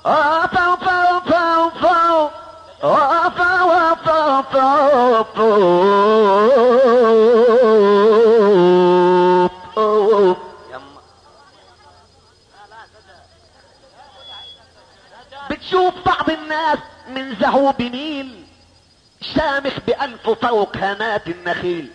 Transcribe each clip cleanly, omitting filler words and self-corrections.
بتشوف بعض الناس من زهو بميل شامخ بأنفه فوق هامات النخيل،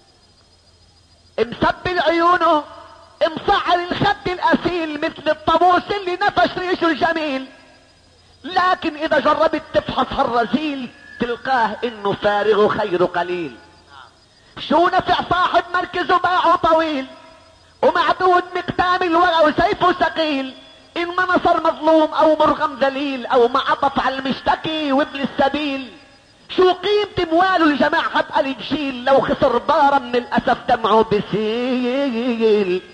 مسبل عيونه، مصعر الخد الأسيل مثل الطاووس اللي نفش ريشه الجميل، لكن إذا جربت تفحص هالرزيل تلقاه إنه فارغ خير قليل. شو نفع صاحب مركز باعه طويل ومعدود مقدام الورع وسيفه ثقيل، إن ما نصر مظلوم أو مرغم ذليل أو ما عطف على المشتكي وابن السبيل. شو قيمة امواله الجماعة بقلب شيل لو خسر بارا من الاسف دمعه بسيل.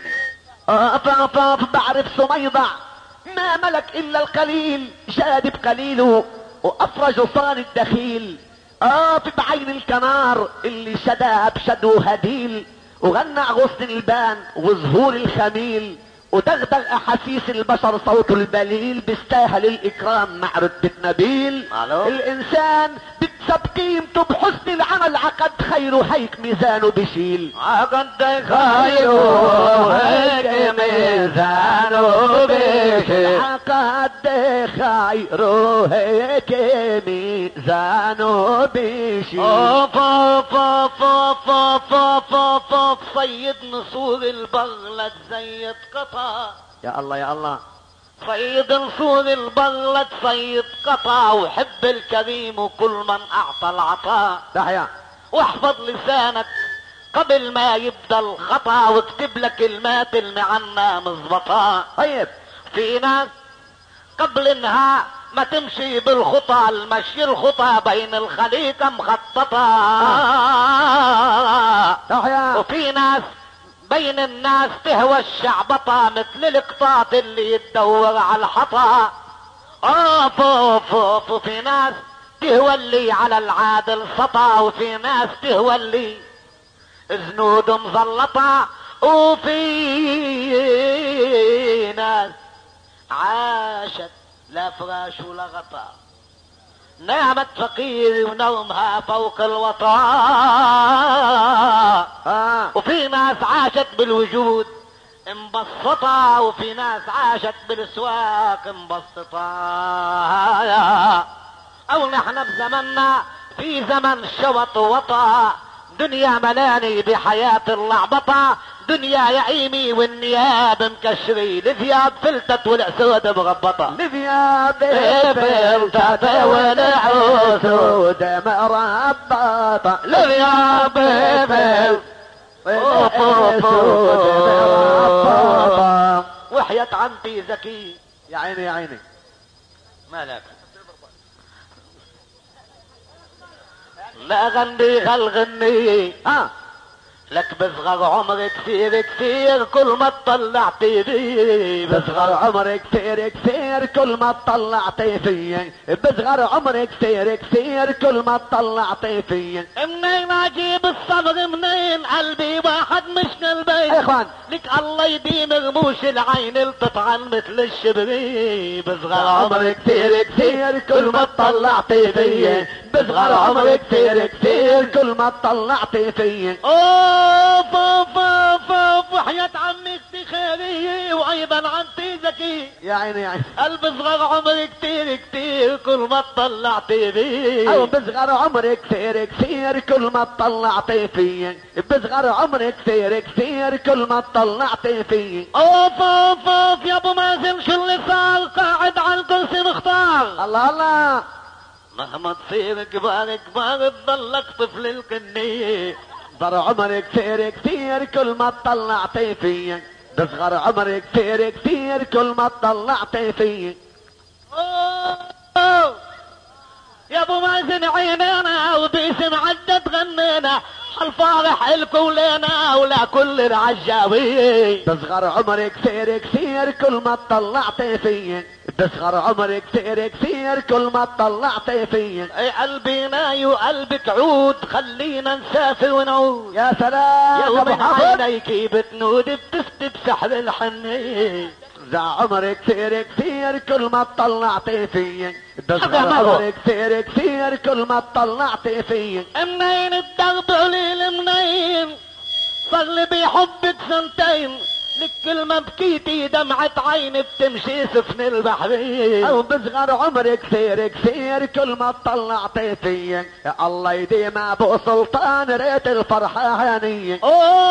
بعرف سميضع ما ملك الا القليل، جاد بقليله وافرج صان الدخيل. بعين الكنار اللي شدها بشدو هديل، وغنى غصن البان وزهور الخميل، ودغدغ احاسيس البشر صوت البليل، بيستاهل الاكرام مع رتبة نبيل. الانسان بكسب قيمته بحسن العمل، عقد خيره هيك ميزانه بشيل. عقد خيره هيك ميزانه بشيل. عقد خيره هيك ميزانه بشيل. صيد نسور البغلة زيت قطع. يا الله يا الله. صيد نسور البغلة صيد قطع، وحب الكريم وكل من اعطى العطاء. تحيا. واحفظ لسانك قبل ما يبدا الخطا، واكتب لك كلمات المعنى مزبطة. طيب في ناس قبل انها ما تمشي بالخطى، المشي الخطى بين الخليقة مخططة. وفي ناس بين الناس تهوى الشعبطة، مثل القطاط اللي يتدور على الحطا. في ناس تهوى اللي على العادل سطا، وفي ناس تهوى اللي زنود مزلطة. وفي ناس عاشت لا فراش ولا غطاء، نامت فقير ونومها فوق الوطاء. وفي ناس عاشت بالوجود مبسطة، وفي ناس عاشت بالاسواق مبسطة. او نحن بزمننا في زمن شوط وطا، دنيا ملاني بحياة اللعبطة. دنيا يعيمي والنياب مكشري، الثياب فلتت والعسود مغبطة. الثياب فلتت والعسود مربطة. الثياب فلتت وحياة عمتي زكي. يا عيني يا عيني. مالك لا غني غني لك بصغر عمري كثير كثير، كل ما تطلعتي فيه. بصغر عمري كثير كثير كل ما تطلعتي فيه. بصغر عمري كثير كثير كل ما تطلعتي فيه. منين اجيب الصبر منين؟ قلبي واحد مش قلبين. يا اخوان لك الله يديم رموش العين التطعن مثل الشبري. بصغر عمري كثير كثير كل ما تطلعتي فيه. بصغر عمري كثير كثير كل ما تطلعتي فيه. وحياة عمي اختي خيرية وايضا عمتي زكي. يا عيني يا عيني. قلب صغر عمري كثير كثير كل ما تطلعتي فيه. او بصغر عمري كثير كثير كل ما تطلعتي فيه. بصغر عمري كثير كثير كل ما تطلعتي فيه. اوف يا ابو مازن شو اللي صار؟ قاعد على الكرسي مختار. الله الله. مهما تصير كبار كبار تضلك طفل الكنية. بصغر عمري كثير كثير كل ما تطلعتي فيه. بصغر عمري كثير كثير كل ما تطلعتي فيه. يا ابو مازن عينينا وباسم عدة غنينا، الفارح الكو لنا ولا كل العجاوية. بصغر عمري كثير كثير كل ما تطلعتي فيه. بصغر عمري كثير كثير كل ما تطلعتي فيه. اي قلبي ناي وقلبك عود، خلينا نسافر ونعود. يا سلام يا من عينيكي بتنود بتفتي بسحر الحنية. رجع عمري كثير كثير كل ما طلعتي فيي، بصغر عمري كثير كثير كل ما طلعتي فيي. منين الدرب عليل منين صار لي بحبك سنتين، لك كل ما بكيتي دمعة عيني بتمشي سفن البحرين. او بصغر عمري كثير كثير كل ما طلعتي فيي، يا الله يديم ابو سلطان ريت الفرحة هنية.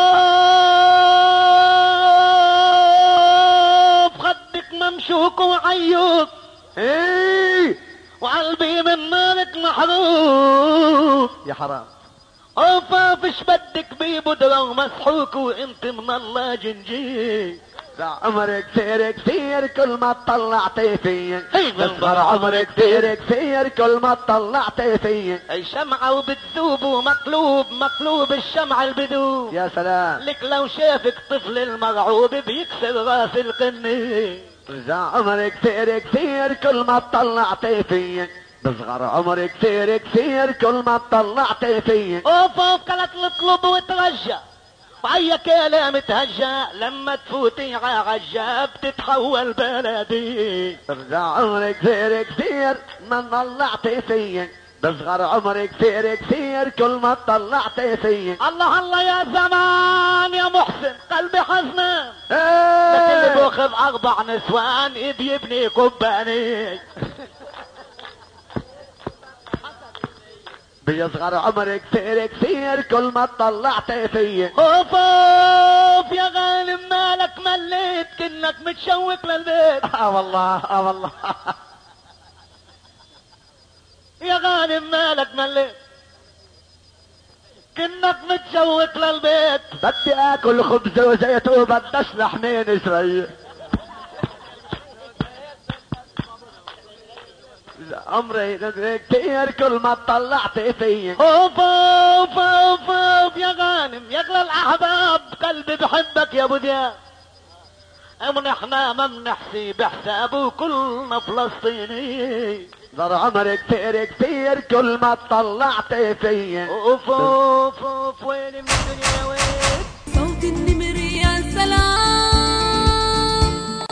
خدك ممشوك وعيوك ايه وقلبي من مالك محروق يا حرام. فيش بدك ببدرة ومسحوك وانت من الله جنجي. عمري كثير كثير كل ما طلعتي فيي، بصغر عمري كثير كثير كل ما طلعتي فيي. اي شمعة وبتذوب ومقلوب الشمعة البدوب. يا سلام. لك لو شافك طفل المرعوب بيكسر راس القني. عمري كثير كثير كل ما طلعتي فيي، بصغر عمري كثير كثير كل ما طلعتي فيي. اوف كانت تطلب وترجى وعي كلام تهجى، لما تفوتي عجاب تتحول بلدي. رجع عمري كثير كثير ما طلعتي فيي، بصغر عمري كثير كثير كل ما طلعتي فيي. الله الله يا زمان يا محسن قلبي حزنان، لكن اللي باخذ 4 نسوان يبني كباني. بيصغر عمري كثير كثير كل ما طلعتي فيي. اوف يا غالب مالك مليت كنك متشوق للبيت. والله والله. يا غالب مالك مليت كنك متشوق للبيت. بدي اكل خبز وزيت وبدي اشرح مين شوي. عمري كثير كل ما طلعتي فيي. اوف اوف اوف اوف يا غانم يا اغلى الاحباب قلبي بحبك يا ابو دياب. احنا ما بنحسي بحسابه كلنا فلسطيني. صار عمري كثير كثير كل ما طلعتي فيي. اوف اوف اوف ويلي من الدنيا وين صوت النمر يا سلام.